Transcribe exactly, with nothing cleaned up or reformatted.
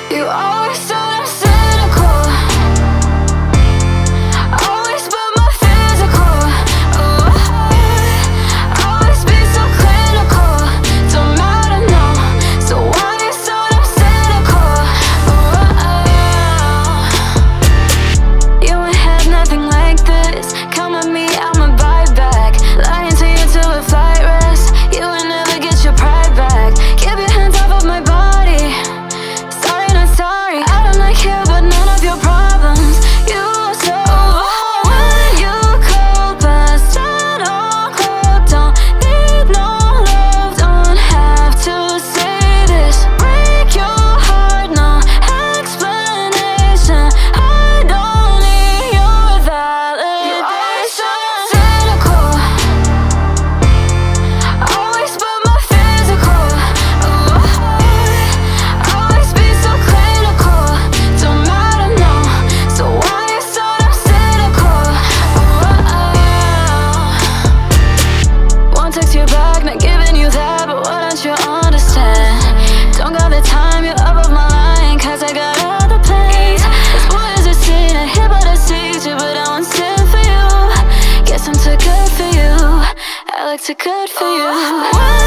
You always said I'm cynical, always put my physical. Oh, always be so clinical. Don't matter, no. So why you so damn cynical? Oh, you ain't had nothing like this. Come with me, I'ma buy back. Lying to you till we flight rest. You will never get your pride back. Keep your hands off of my body. Sorry, not sorry. I don't like you, but none of your problems. You are so when you cold, best and all cold. Don't need no love, don't have to say this. Break your heart, no explanation. I don't need your validation. Cynical, always put my physical. Oh, always be so clinical. Don't matter, no. So why you so damn cynical? Oh, won't text you back, not giving you that, but why don't you understand? Don't got the time, you're up of my line, cause I got other plans. This boy is a sin, I hear but I see you, but I won't stand for you. Guess I'm too good for you, I look too good for you.